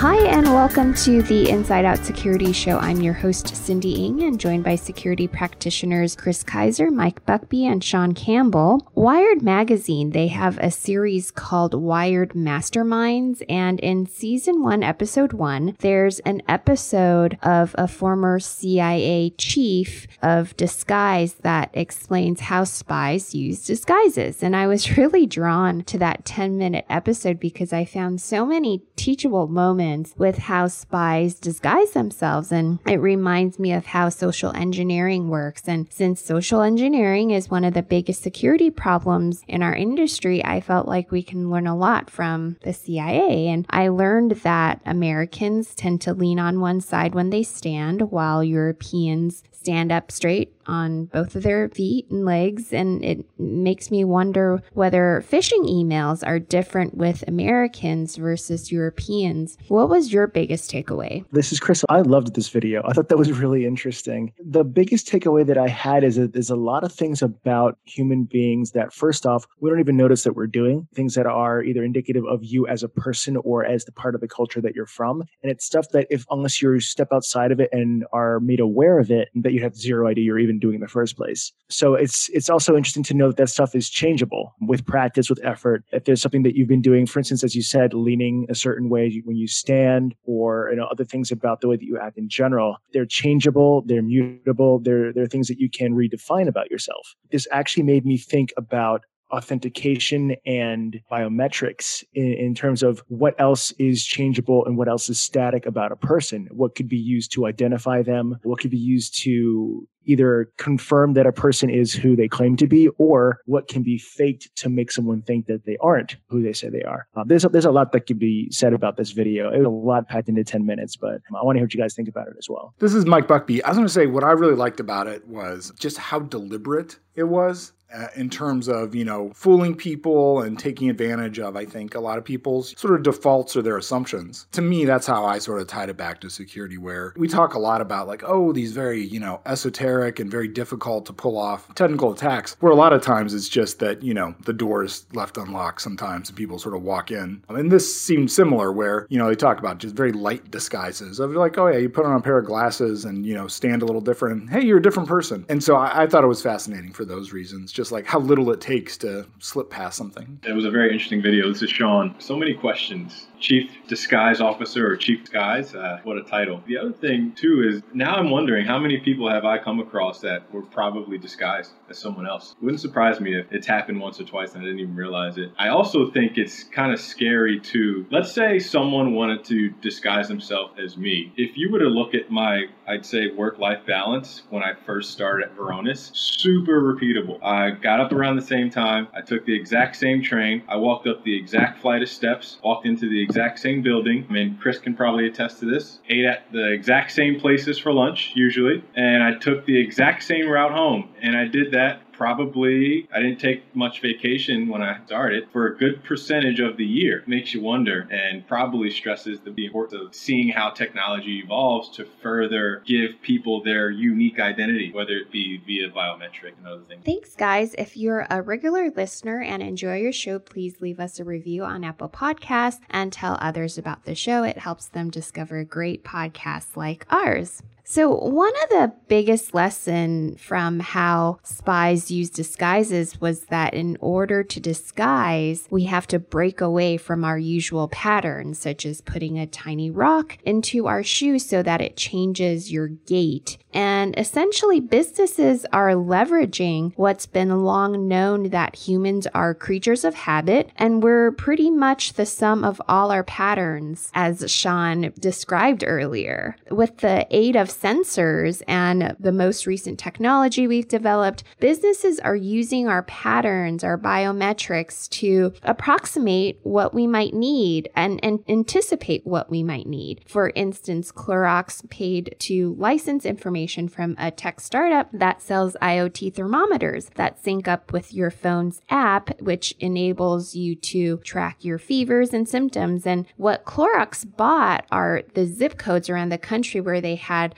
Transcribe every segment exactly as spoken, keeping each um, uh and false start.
Hi, and welcome to the Inside Out Security Show. I'm your host, Cindy Ng, and joined by security practitioners Chris Kaiser, Mike Buckbee, and Sean Campbell. Wired Magazine, they have a series called Wired Masterminds, and in season one, episode one, there's an episode of a former C I A chief of disguise that explains how spies use disguises. And I was really drawn to that ten-minute episode because I found so many teachable moments with how spies disguise themselves. And it reminds me of how social engineering works. And since social engineering is one of the biggest security problems in our industry, I felt like we can learn a lot from the C I A. And I learned that Americans tend to lean on one side when they stand, while Europeans stand up straight on both of their feet and legs. And it makes me wonder whether phishing emails are different with Americans versus Europeans. What was your biggest takeaway? This is Chris. I loved this video. I thought that was really interesting. The biggest takeaway that I had is that there's a lot of things about human beings that, first off, we don't even notice that we're doing, things that are either indicative of you as a person or as the part of the culture that you're from. And it's stuff that if, unless you step outside of it and are made aware of it, that you have zero idea you're even doing in the first place. So it's it's also interesting to know that that stuff is changeable with practice, with effort. If there's something that you've been doing, for instance, as you said, leaning a certain way when you stand, or you know, other things about the way that you act in general, they're changeable, they're mutable, they're, they're things that you can redefine about yourself. This actually made me think about authentication and biometrics in, in terms of what else is changeable and what else is static about a person, what could be used to identify them, what could be used to either confirm that a person is who they claim to be, or what can be faked to make someone think that they aren't who they say they are. Um, there's, a, there's a lot that could be said about this video. It was a lot packed into ten minutes, but I want to hear what you guys think about it as well. This is Mike Buckbee. I was going to say what I really liked about it was just how deliberate it was. Uh, in terms of, you know, fooling people and taking advantage of, I think, a lot of people's sort of defaults or their assumptions. To me, that's how I sort of tied it back to security, where we talk a lot about like, oh, these very, you know, esoteric and very difficult to pull off technical attacks, where a lot of times it's just that, you know, the door is left unlocked sometimes and people sort of walk in. And this seemed similar where, you know, they talk about just very light disguises of like, oh yeah, you put on a pair of glasses and, you know, stand a little different. And, hey, you're a different person. And so I, I thought it was fascinating for those reasons. Just like how little it takes to slip past something. It was a very interesting video. This is Sean. So many questions. Chief Disguise Officer or Chief Disguise, uh, what a title. The other thing too is now I'm wondering how many people have I come across that were probably disguised as someone else. It wouldn't surprise me if it's happened once or twice and I didn't even realize it. I also think it's kind of scary too. Let's say someone wanted to disguise himself as me. If you were to look at my, I'd say, work-life balance when I first started at Varonis, super repeatable. I got up around the same time. I took the exact same train. I walked up the exact flight of steps, walked into the exact same building. I mean, Chris can probably attest to this. Ate at the exact same places for lunch, usually. And I took the exact same route home. And I did that probably, I didn't take much vacation when I started, for a good percentage of the year. Makes you wonder, and probably stresses the importance of seeing how technology evolves to further give people their unique identity, whether it be via biometric and other things. Thanks, guys. If you're a regular listener and enjoy your show, please leave us a review on Apple Podcasts and tell others about the show. It helps them discover great podcasts like ours. So one of the biggest lessons from how spies use disguises was that in order to disguise, we have to break away from our usual patterns, such as putting a tiny rock into our shoe so that it changes your gait. And essentially, businesses are leveraging what's been long known that humans are creatures of habit, and we're pretty much the sum of all our patterns, as Sean described earlier. With the aid of sensors and the most recent technology we've developed, businesses are using our patterns, our biometrics, to approximate what we might need and, and anticipate what we might need. For instance, Clorox paid to license information from a tech startup that sells IoT thermometers that sync up with your phone's app, which enables you to track your fevers and symptoms. And what Clorox bought are the zip codes around the country where they had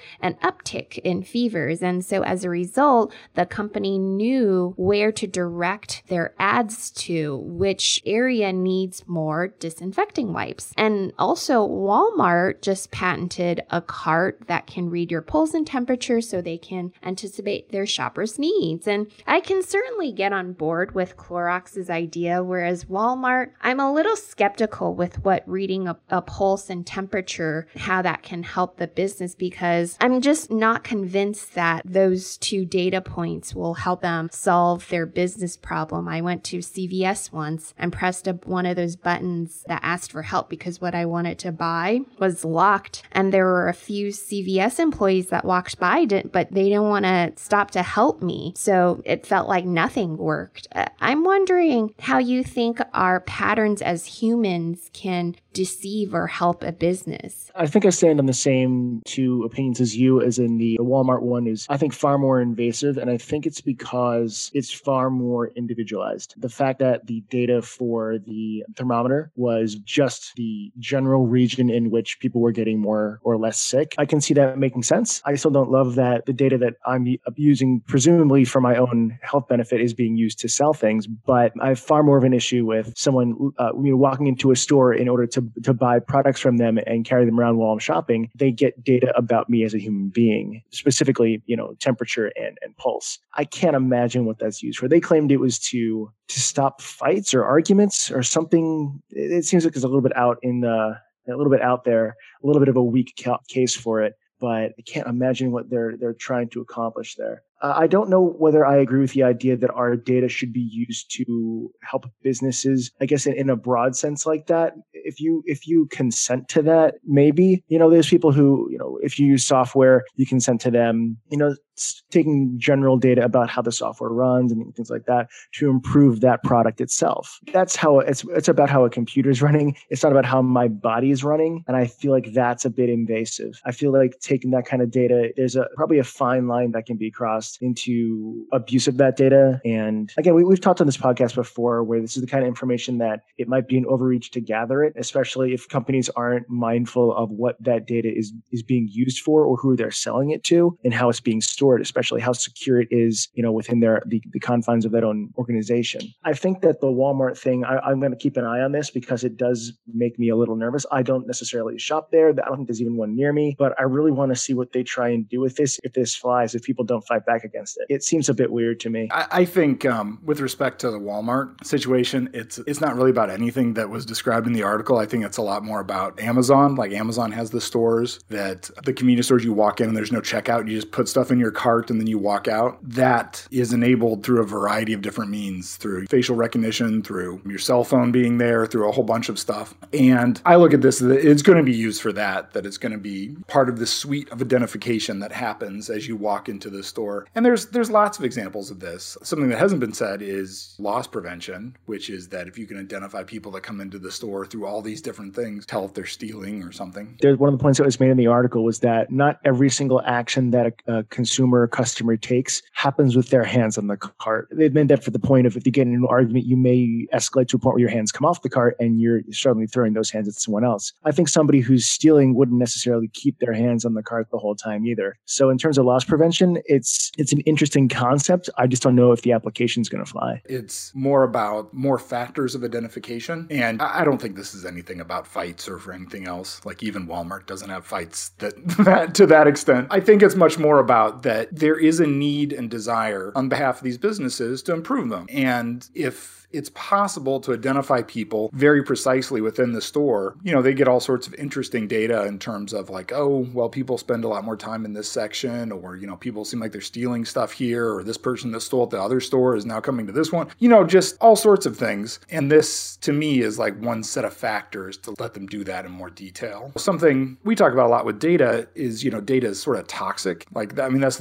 an uptick in fevers. And so as a result, the company knew where to direct their ads to, which area needs more disinfecting wipes. And also Walmart just patented a cart that can read your pulse and temperature so they can anticipate their shoppers' needs. And I can certainly get on board with Clorox's idea, whereas Walmart, I'm a little skeptical with what reading a, a pulse and temperature, how that can help the business, because I'm just not convinced that those two data points will help them solve their business problem. I went to C V S once and pressed a, one of those buttons that asked for help because what I wanted to buy was locked. And there were a few C V S employees that walked by, did, but they didn't want to stop to help me. So it felt like nothing worked. Uh, I'm wondering how you think our patterns as humans can deceive or help a business. I think I stand on the same two opinions as you, as in the Walmart one is, I think, far more invasive. And I think it's because it's far more individualized. The fact that the data for the thermometer was just the general region in which people were getting more or less sick, I can see that making sense. I still don't love that the data that I'm using, presumably for my own health benefit, is being used to sell things. But I have far more of an issue with someone uh, you know, walking into a store in order to to buy products from them and carry them around while I'm shopping. They get data about me as a human being, specifically, you know, temperature and, and pulse. I can't imagine what that's used for. They claimed it was to to stop fights or arguments or something. It, it seems like it's a little bit out in the a little bit out there, a little bit of a weak ca- case for it. But I can't imagine what they're they're trying to accomplish there. Uh, I don't know whether I agree with the idea that our data should be used to help businesses, I guess, in, in a broad sense like that. If you if you consent to that, maybe, you know, there's people who, you know, if you use software, you consent to them, you know, taking general data about how the software runs and things like that to improve that product itself. That's how it's it's about how a computer is running. It's not about how my body is running. And I feel like that's a bit invasive. I feel like taking that kind of data, there's a probably a fine line that can be crossed into abuse of that data. And again, we, we've talked on this podcast before where this is the kind of information that it might be an overreach to gather it, especially if companies aren't mindful of what that data is, is being used for or who they're selling it to and how it's being stored, especially how secure it is, you know, within their the, the confines of their own organization. I think that the Walmart thing, I, I'm going to keep an eye on this because it does make me a little nervous. I don't necessarily shop there. I don't think there's even one near me, but I really want to see what they try and do with this. If this flies, if people don't fight back against it, it seems a bit weird to me. I, I think um, with respect to the Walmart situation, it's it's not really about anything that was described in the article. I think it's a lot more about Amazon. Like Amazon has the stores that the convenience stores you walk in and there's no checkout. You just put stuff in your cart and then you walk out. That is enabled through a variety of different means, through facial recognition, through your cell phone being there, through a whole bunch of stuff. And I look at this, it's going to be used for that, that it's going to be part of the suite of identification that happens as you walk into the store. And there's there's lots of examples of this. Something that hasn't been said is loss prevention, which is that if you can identify people that come into the store through all these different things, tell if they're stealing or something. There's one of the points that was made in the article was that not every single action that a, a consumer or customer takes happens with their hands on the cart. They've made that for the point of if you get in an argument, you may escalate to a point where your hands come off the cart and you're suddenly throwing those hands at someone else. I think somebody who's stealing wouldn't necessarily keep their hands on the cart the whole time either. So in terms of loss prevention, it's it's an interesting concept. I just don't know if the application is going to fly. It's more about more factors of identification. And I don't think this is anything about fights or for anything else. Like even Walmart doesn't have fights that, that to that extent. I think it's much more about that there is a need and desire on behalf of these businesses to improve them. And if it's possible to identify people very precisely within the store, you know, they get all sorts of interesting data in terms of like, oh, well, people spend a lot more time in this section, or, you know, people seem like they're stealing stuff here, or this person that stole at the other store is now coming to this one, you know, just all sorts of things. And this, to me, is like one set of factors to let them do that in more detail. Something we talk about a lot with data is, you know, data is sort of toxic. Like, I mean, that's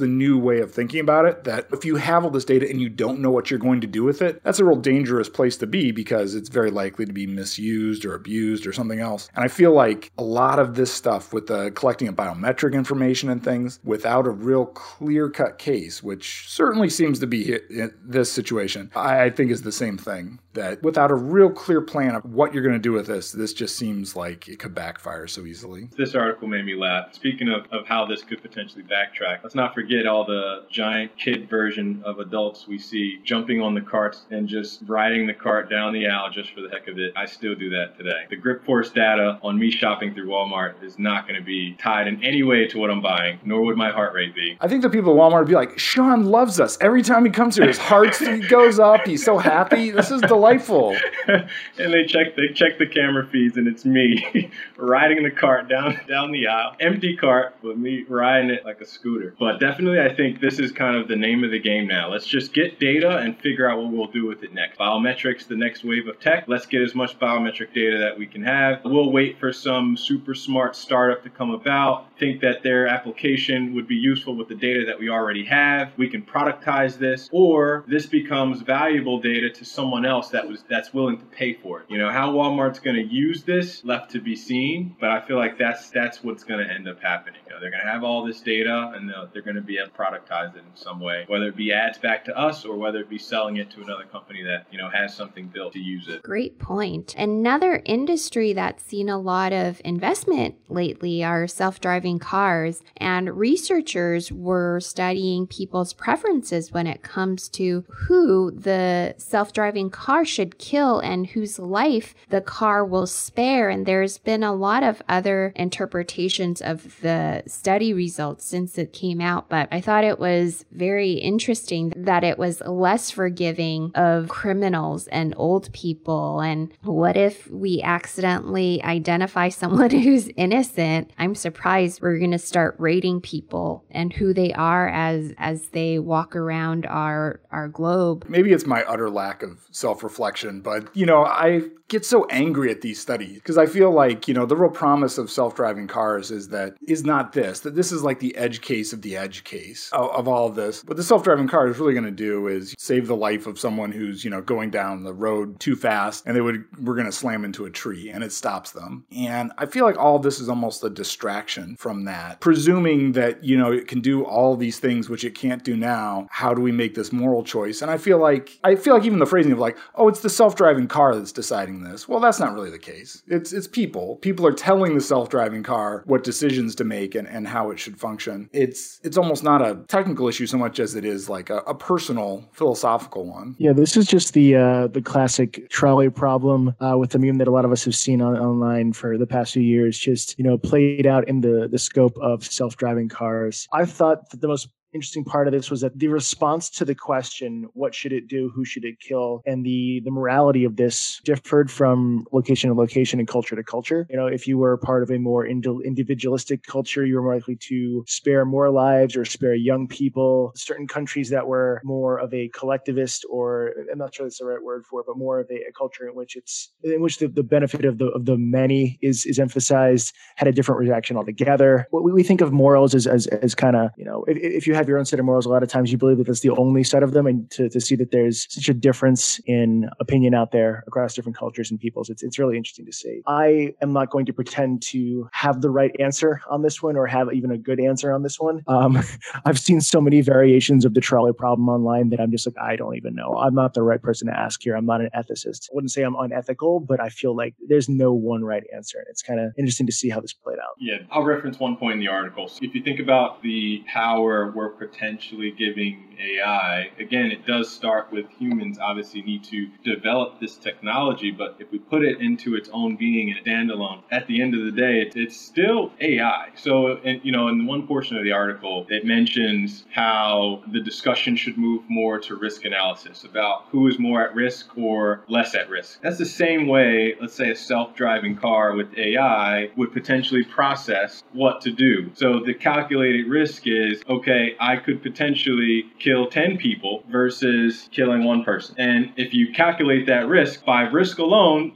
the new way of thinking about it, that if you have all this data and you don't know what you're going to do with it, that's a real dangerous place to be because it's very likely to be misused or abused or something else. And I feel like a lot of this stuff with the collecting of biometric information and things without a real clear-cut case, which certainly seems to be in this situation, I think is the same thing. That without a real clear plan of what you're going to do with this, this just seems like it could backfire so easily. This article made me laugh. Speaking of, of how this could potentially backtrack, let's not forget all the giant kid version of adults we see jumping on the carts and just riding the cart down the aisle just for the heck of it. I still do that today. The grip force data on me shopping through Walmart is not going to be tied in any way to what I'm buying, nor would my heart rate be. I think the people at Walmart would be like, Sean loves us. Every time he comes here, his heart goes up. He's so happy. This is delightful. And they check they check the camera feeds, and it's me riding the cart down down the aisle. Empty cart, but me riding it like a scooter. But definitely, I think this is kind of the name of the game now. Let's just get data and figure out what we'll do with it next. Biometrics, the next wave of tech. Let's get as much biometric data that we can have. We'll wait for some super smart startup to come about, think that their application would be useful with the data that we already have. We can productize this, or this becomes valuable data to someone else that was that's willing to pay for it. You know, how Walmart's going to use this, left to be seen, but I feel like that's that's what's going to end up happening. You know, they're going to have all this data, and they're, they're going to be able to productize it in some way, whether it be ads back to us or whether it be selling it to another company that, you know, has something built to use it. Great point. Another industry that's seen a lot of investment lately are self-driving cars, and researchers were studying people's preferences when it comes to who the self-driving car should kill and whose life the car will spare. And there's been a lot of other interpretations of the study results since it came out, but I thought it was very interesting that it was less forgiving of criminals and old people. And what if we accidentally identify someone who's innocent? I'm surprised we're going to start rating people and who they are as as they walk around our our globe. Maybe it's my utter lack of self-reflection, but, you know, I get so angry at these studies because I feel like, you know, the real promise of self-driving cars is that is not this, that this is like the edge case of the edge case of, of all of this. What the self-driving car is really going to do is save the life of someone who's, you know, going down the road too fast, and they would, we're going to slam into a tree and it stops them. And I feel like all of this is almost a distraction from that, presuming that, you know, it can do all these things which it can't do now. How do we make this moral choice? And I feel like, I feel like even the phrasing of like, oh, it's the self-driving car that's deciding this. Well, that's not really the case. It's it's people. People are telling the self-driving car what decisions to make and, and how it should function. It's it's almost not a technical issue so much as it is like a, a personal, philosophical one. Yeah, this is just the uh, the classic trolley problem uh, with the meme that a lot of us have seen on, online for the past few years, just, you know, played out in the, the scope of self-driving cars. I thought that the most interesting part of this was that the response to the question, what should it do, who should it kill, and the the morality of this differed from location to location and culture to culture. You know, if you were part of a more individualistic culture, you were more likely to spare more lives or spare young people. Certain countries that were more of a collectivist, or I'm not sure that's the right word for it, but more of a, a culture in which it's in which the, the benefit of the of the many is is emphasized, had a different reaction altogether. What we, we think of morals as as, as kind of, you know, if, if you have your own set of morals, a lot of times you believe that that's the only set of them, and to, to see that there's such a difference in opinion out there across different cultures and peoples, it's it's really interesting to see. I am not going to pretend to have the right answer on this one or have even a good answer on this one. Um, I've seen so many variations of the trolley problem online that I'm just like, I don't even know. I'm not the right person to ask here. I'm not an ethicist. I wouldn't say I'm unethical, but I feel like there's no one right answer. And it's kind of interesting to see how this played out. Yeah, I'll reference one point in the article. So if you think about the power we're potentially giving A I, again, it does start with humans obviously need to develop this technology, but if we put it into its own being and standalone, at the end of the day, it's, it's still A I. So, and, you know, in one portion of the article, it mentions how the discussion should move more to risk analysis about who is more at risk or less at risk. That's the same way, let's say, a self-driving car with A I would potentially process what to do. So the calculated risk is, okay, I could potentially kill ten people versus killing one person. And if you calculate that risk by risk alone, yeah,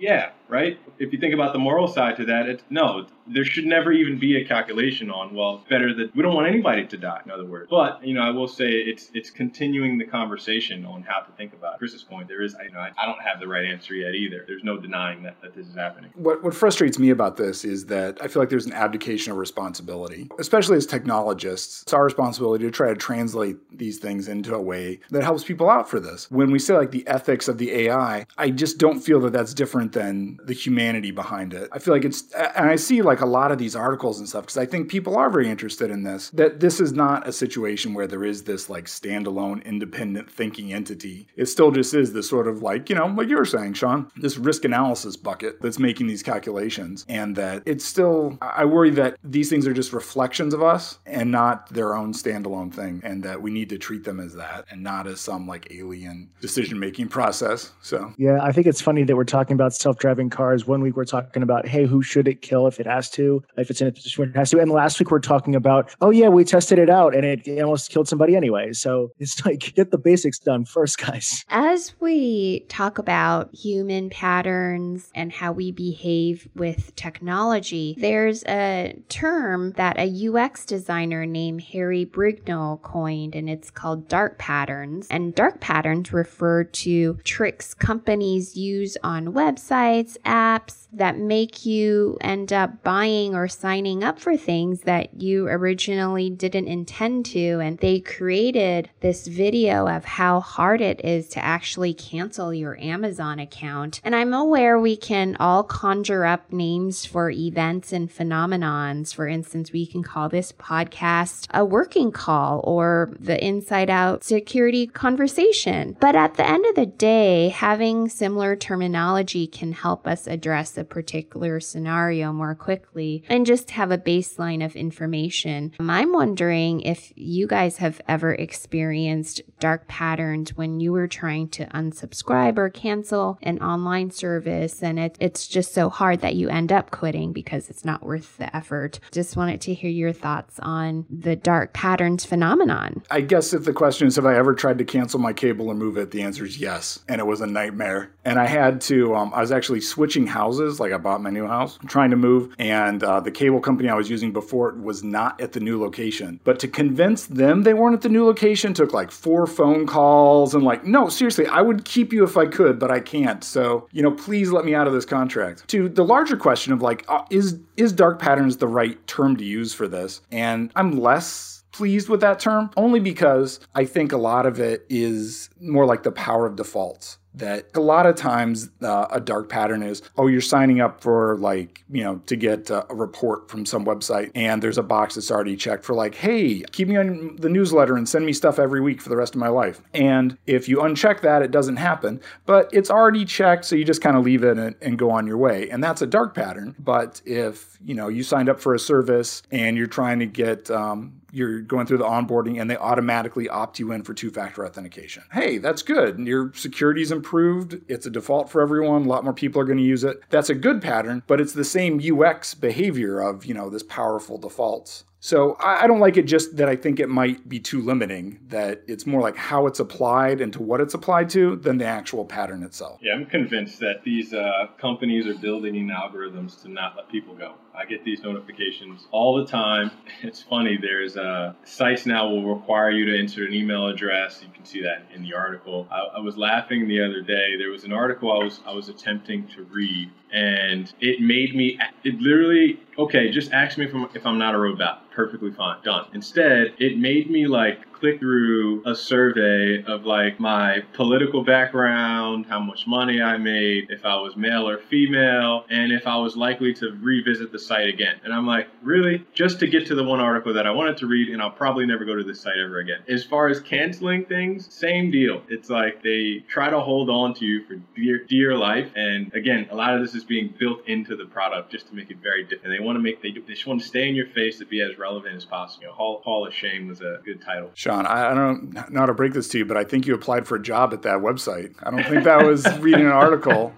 right? If you think about the moral side to that, it's no, there should never even be a calculation on, well, it's better that we don't want anybody to die, in other words. But, you know, I will say it's it's continuing the conversation on how to think about it. Chris's point, there is, you know, I, I don't have the right answer yet either. There's no denying that, that this is happening. What what frustrates me about this is that I feel like there's an abdication of responsibility, especially as technologists. It's our responsibility to try to translate these things into a way that helps people out for this. When we say like the ethics of the A I, I just don't feel that that's different than the humanity behind it. I feel like it's, and I see like a lot of these articles and stuff, because I think people are very interested in this, that this is not a situation where there is this like standalone, independent thinking entity. It still just is this sort of like, you know, like you were saying, Sean, this risk analysis bucket that's making these calculations. And that it's still, I worry that these things are just reflections of us and not their own standalone thing. And that we need to treat them as that and not as some like alien decision-making process. So, yeah, I think it's funny that we're talking about self-driving cars. One week we're talking about, hey, who should it kill if it has to, if it's in a position where it has to. And last week we're talking about, oh yeah, we tested it out and it almost killed somebody anyway. So it's like, get the basics done first, guys. As we talk about human patterns and how we behave with technology, there's a term that a U X designer named Harry Brignall coined, and it's called dark patterns. And dark patterns refer to tricks companies use on websites, apps that make you end up buying or signing up for things that you originally didn't intend to. And they created this video of how hard it is to actually cancel your Amazon account. And I'm aware we can all conjure up names for events and phenomenons. For instance, we can call this podcast a working call or the inside out security conversation. But at the end of the day, having similar terminology can help us address a particular scenario more quickly and just have a baseline of information. I'm wondering if you guys have ever experienced dark patterns when you were trying to unsubscribe or cancel an online service, and it, it's just so hard that you end up quitting because it's not worth the effort. Just wanted to hear your thoughts on the dark patterns phenomenon. I guess if the question is, have I ever tried to cancel my cable or move it, the answer is yes. And it was a nightmare. And I had to, um, I was actually switching houses, like I bought my new house, trying to move, and uh, the cable company I was using before was not at the new location. But to convince them they weren't at the new location took like four phone calls and like, no, seriously, I would keep you if I could, but I can't. So, you know, please let me out of this contract. To the larger question of like, uh, is is dark patterns the right term to use for this? And I'm less pleased with that term, only because I think a lot of it is more like the power of defaults. That a lot of times uh, a dark pattern is, oh, you're signing up for like, you know, to get uh, a report from some website. And there's a box that's already checked for like, hey, keep me on the newsletter and send me stuff every week for the rest of my life. And if you uncheck that, it doesn't happen. But it's already checked, so you just kind of leave it and, and go on your way. And that's a dark pattern. But if, you know, you signed up for a service and you're trying to get, um, you're going through the onboarding and they automatically opt you in for two-factor authentication. Hey, that's good. Your security's improved. It's a default for everyone. A lot more people are going to use it. That's a good pattern, but it's the same U X behavior of, you know, this powerful defaults. So I don't like it just that I think it might be too limiting, that it's more like how it's applied and to what it's applied to than the actual pattern itself. Yeah, I'm convinced that these uh, companies are building in algorithms to not let people go. I get these notifications all the time. It's funny, there's uh, sites now will require you to enter an email address. You can see that in the article. I, I was laughing the other day. There was an article I was I was attempting to read, and it made me, it literally, okay, just ask me if I'm, if I'm not a robot. Perfectly fine. Done. Instead, it made me like click through a survey of like my political background, how much money I made, if I was male or female, and if I was likely to revisit the site again. And I'm like, really? Just to get to the one article that I wanted to read, and I'll probably never go to this site ever again. As far as canceling things, same deal. It's like they try to hold on to you for dear, dear life. And again, a lot of this is being built into the product just to make it very different. They want to make, they, they just want to stay in your face to be as relevant as possible. You know, Hall, Hall of Shame was a good title. Sean, I, I don't know how to break this to you, but I think you applied for a job at that website. I don't think that was reading an article.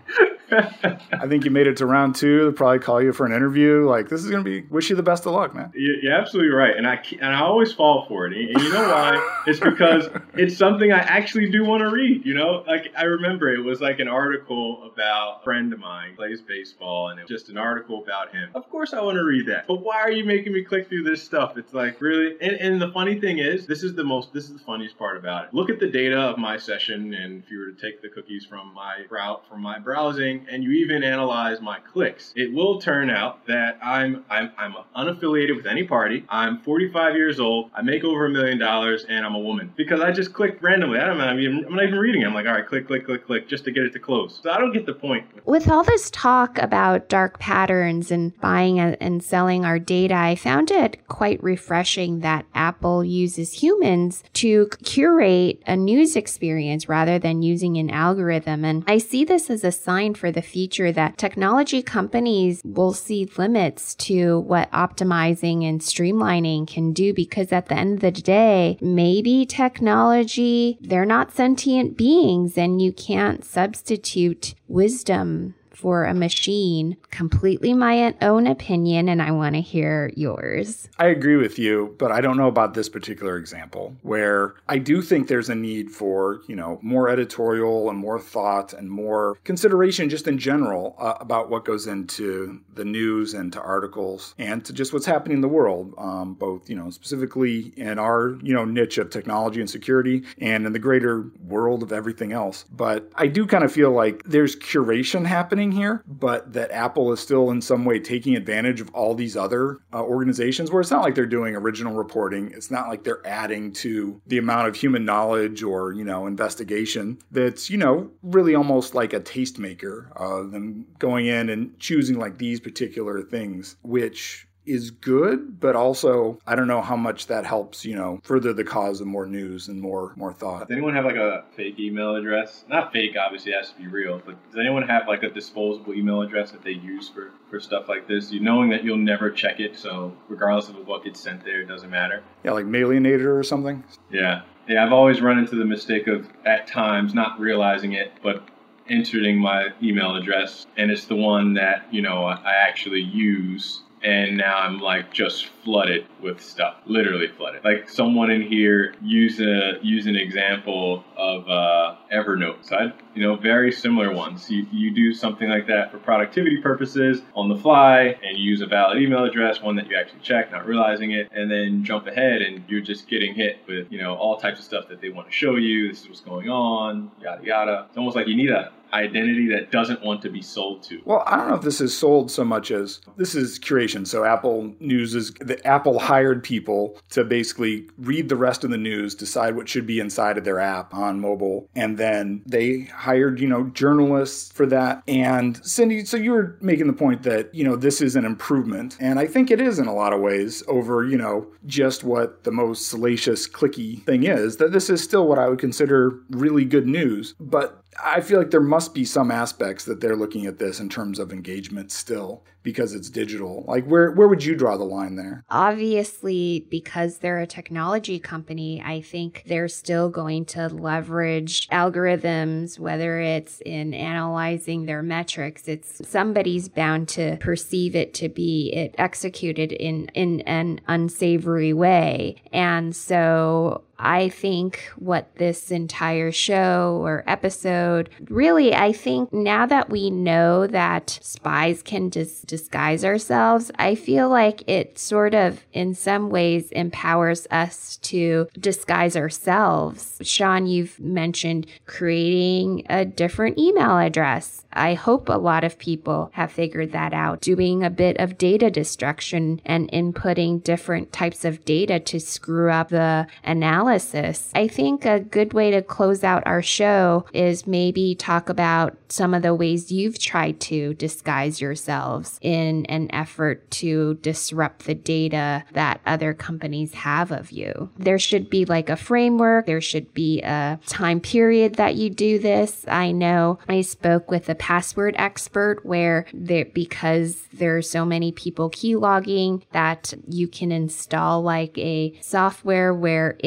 I think you made it to round two. They'll probably call you for an interview. Like, this is going to be, wish you the best of luck, man. You're absolutely right. And I and I always fall for it. And you know why? It's because it's something I actually do want to read. You know, like I remember it was like an article about a friend of mine who plays baseball, and it was just an article about him. Of course I want to read that. But why are you making me click through this stuff? It's like, really? And, and the funny thing is, this is the most, this is the funniest part about it. Look at the data of my session, and if you were to take the cookies from my route, from my browsing, and you even analyze my clicks, it will turn out that I'm I'm I'm unaffiliated with any party. I'm forty-five years old. I make over a million dollars, and I'm a woman because I just clicked randomly. I don't know. I mean, I'm not even reading it. I'm like, all right, click, click, click, click, just to get it to close. So I don't get the point. With all this talk about dark patterns and buying and selling our data, I found it quite refreshing that Apple uses humans to curate a news experience rather than using an algorithm. And I see this as a sign for the future that technology companies will see limits to what optimizing and streamlining can do, because at the end of the day, maybe technology, they're not sentient beings, and you can't substitute wisdom for a machine. Completely my own opinion, and I want to hear yours. I agree with you, but I don't know about this particular example, where I do think there's a need for, you know, more editorial and more thought and more consideration just in general uh, about what goes into the news and to articles and to just what's happening in the world, um, both, you know, specifically in our, you know, niche of technology and security and in the greater world of everything else. But I do kind of feel like there's curation happening here, but that Apple is still in some way taking advantage of all these other uh, organizations where it's not like they're doing original reporting. It's not like they're adding to the amount of human knowledge or, you know, investigation that's, you know, really almost like a tastemaker of them going in and choosing like these particular things, which is good, but also I don't know how much that helps, you know, further the cause of more news and more more thought. Does anyone have like a fake email address? Not fake, obviously, it has to be real, but does anyone have like a disposable email address that they use for, for stuff like this? You knowing that you'll never check it, so regardless of what gets sent there, it doesn't matter. Yeah, like Mailinator or something? Yeah. Yeah, I've always run into the mistake of, at times, not realizing it, but entering my email address, and it's the one that, you know, I actually use. And now I'm like just flooded with stuff, literally flooded. Like someone in here used a use an example of uh, Evernote. So I, you know, very similar ones. You you do something like that for productivity purposes on the fly, and you use a valid email address, one that you actually check, not realizing it, and then jump ahead, and you're just getting hit with, you know, all types of stuff that they want to show you. This is what's going on, yada yada. It's almost like you need a identity that doesn't want to be sold to. Well, I don't know if this is sold so much as this is curation. So Apple News is, the Apple hired people to basically read the rest of the news, decide what should be inside of their app on mobile. And then they hired, you know, journalists for that. And Cindy, so you were making the point that, you know, this is an improvement. And I think it is in a lot of ways over, you know, just what the most salacious, clicky thing is, that this is still what I would consider really good news. But I feel like there must be some aspects that they're looking at this in terms of engagement still, because it's digital. Like, where where would you draw the line there? Obviously, because they're a technology company, I think they're still going to leverage algorithms, whether it's in analyzing their metrics. It's somebody's bound to perceive it to be it executed in, in an unsavory way. And so I think what this entire show or episode, really, I think now that we know that spies can dis- disguise ourselves, I feel like it sort of, in some ways, empowers us to disguise ourselves. Sean, you've mentioned creating a different email address. I hope a lot of people have figured that out, doing a bit of data destruction and inputting different types of data to screw up the analysis. I think a good way to close out our show is maybe talk about some of the ways you've tried to disguise yourselves in an effort to disrupt the data that other companies have of you. There should be like a framework. There should be a time period that you do this. I know I spoke with a password expert where there, because there are so many people keylogging, that you can install like a software where it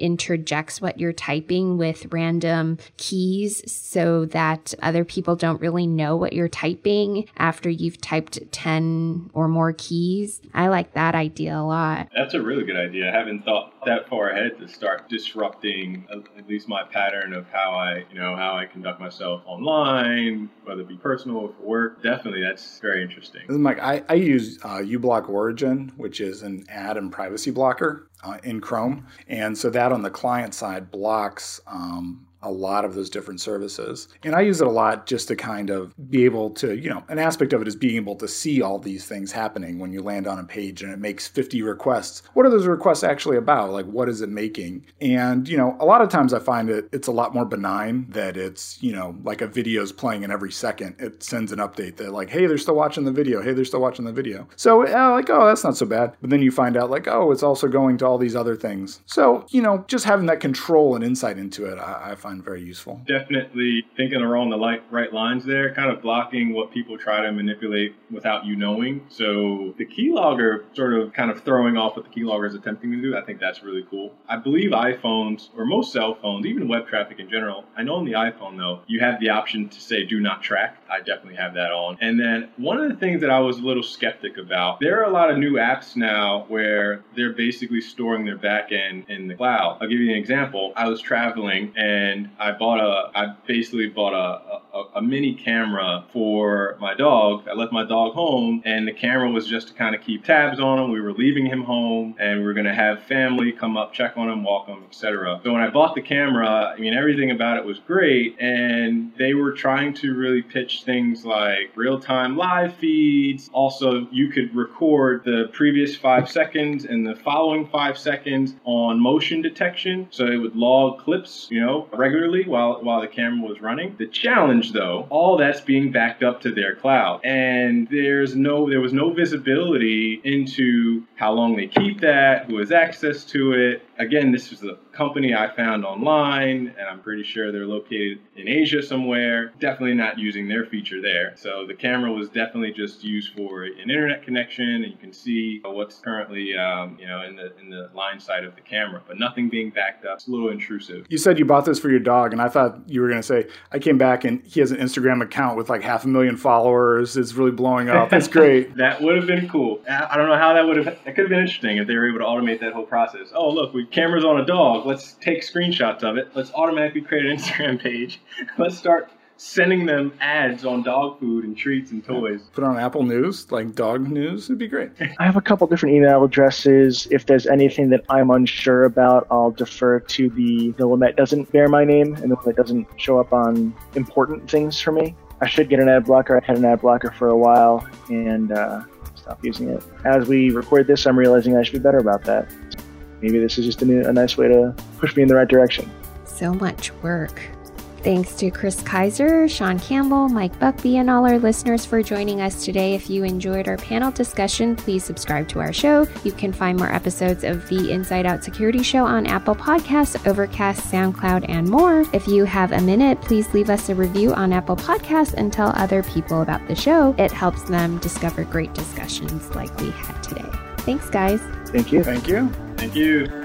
interjects what you're typing with random keys so that other people don't really know what you're typing after you've typed ten or more keys. I like that idea a lot. That's a really good idea. I haven't thought that far ahead to start disrupting at least my pattern of how I, you know, how I conduct myself online, whether it be personal or for work. Definitely, that's very interesting. Mike, I, I use uh, uBlock Origin, which is an ad and privacy blocker uh, in Chrome. And so that on the client side blocks um, a lot of those different services. And I use it a lot just to kind of be able to, you know, an aspect of it is being able to see all these things happening when you land on a page and it makes fifty requests. What are those requests actually about? Like, what is it making? And, you know, a lot of times I find it, it's a lot more benign that it's, you know, like a video's playing and every second it sends an update that like, hey, they're still watching the video. Hey, they're still watching the video. So uh, like, oh, that's not so bad. But then you find out like, oh, it's also going to all these other things. So, you know, just having that control and insight into it, I, I find very useful. Definitely thinking along the light, right lines there, kind of blocking what people try to manipulate without you knowing. So the keylogger sort of kind of throwing off what the keylogger is attempting to do, I think that's really cool. I believe iPhones, or most cell phones, even web traffic in general, I know on the iPhone though, you have the option to say do not track. I definitely have that on. And then one of the things that I was a little skeptic about, there are a lot of new apps now where they're basically storing their back end in the cloud. I'll give you an example. I was traveling and I bought a, I basically bought a, a, a mini camera for my dog. I left my dog home and the camera was just to kind of keep tabs on him. We were leaving him home and we were going to have family come up, check on him, walk him, et cetera. So when I bought the camera, I mean, everything about it was great. And they were trying to really pitch things like real-time live feeds. Also, you could record the previous five seconds and the following five seconds on motion detection. So it would log clips, you know, regularly while while the camera was running. The challenge though, all that's being backed up to their cloud. And there's no there was no visibility into how long they keep that, who has access to it. Again, this was a company I found online, and I'm pretty sure they're located in Asia somewhere. Definitely not using their feature there. So the camera was definitely just used for an internet connection, and you can see what's currently, um, you know, in the in the line side of the camera, but nothing being backed up. It's a little intrusive. You said you bought this for your dog, and I thought you were going to say, I came back and he has an Instagram account with like half a million followers. It's really blowing up. That's great. That would have been cool. I don't know how that would have, that could have been interesting if they were able to automate that whole process. Oh, look, we cameras on a dog. Let's take screenshots of it. Let's automatically create an Instagram page. Let's start sending them ads on dog food and treats and toys. Put on Apple News, like dog news. It'd be great. I have a couple different email addresses. If there's anything that I'm unsure about, I'll defer to the, the one that doesn't bear my name and the one that doesn't show up on important things for me. I should get an ad blocker. I had an ad blocker for a while and uh, stopped using it. As we record this, I'm realizing I should be better about that. Maybe this is just a, new, a nice way to push me in the right direction. So much work. Thanks to Chris Kaiser, Sean Campbell, Mike Buckby, and all our listeners for joining us today. If you enjoyed our panel discussion, please subscribe to our show. You can find more episodes of the Inside Out Security Show on Apple Podcasts, Overcast, SoundCloud, and more. If you have a minute, please leave us a review on Apple Podcasts and tell other people about the show. It helps them discover great discussions like we had today. Thanks, guys. Thank you. Thank you. Thank you.